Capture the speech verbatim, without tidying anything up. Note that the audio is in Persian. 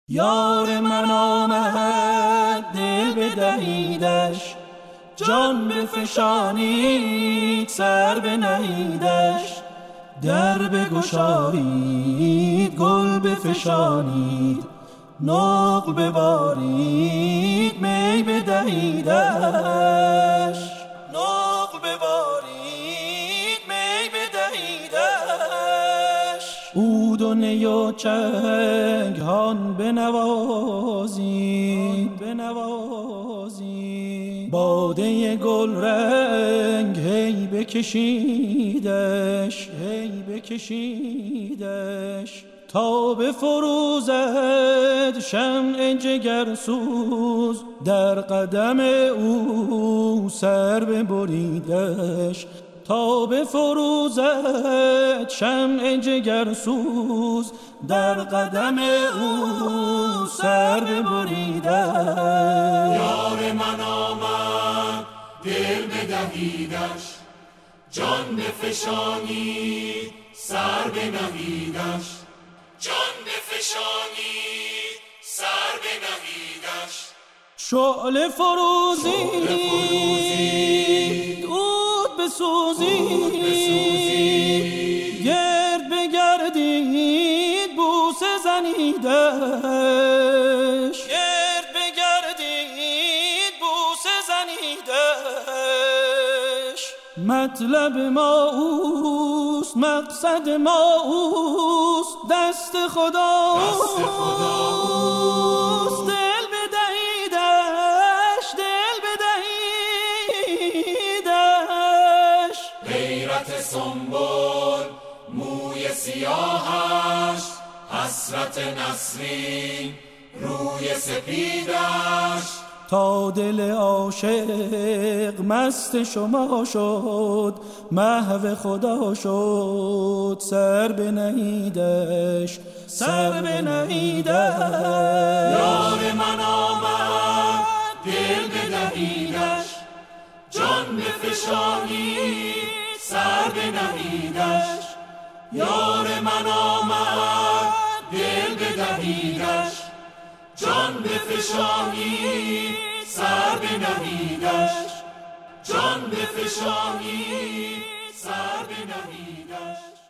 یار من آمد دل بدهیدش، جان بفشانید سر بنهیدش. در بگشایید گل بفشانید، نقل ببارید می بدهیدش. نقل ببارید می بدهیدش. عود و نی و چنگ هان بنوازید بنوازید. باده گل رنگ هی بکشیدش هی بکشیدش. تا بفروزد شمع جگرسوز، در قدم او سر ببریدش. تا بفروزد شمع جگرسوز، در قدم او سر ببریدش. یار من آمد دل بدهیدش، جان بفشانید سر بنهیدش. جان بفشانید سر بنهیدش. شعله فروزید عود بسوزید، گرد بگردید بوسه زنیدش. گرد بگردید بوسه زنیدش. مطلب ما اوست مقصد ما اوست، دست خداست دل بدهیدش دل بدهیدش. غیرت سنبل موی سیاهش، حسرت نسرین روی سپیدش. تا دل عاشق مست شما شد، محو خدا شد سر بنهیدش سر بنهیدش. یار من آمد دل بدهیدش، جان بفشانید سر بنهیدش. یار من آمد دل بدهیدش، جان بفشانید سر بنهیدش. جان بفشانید سر بنهیدش.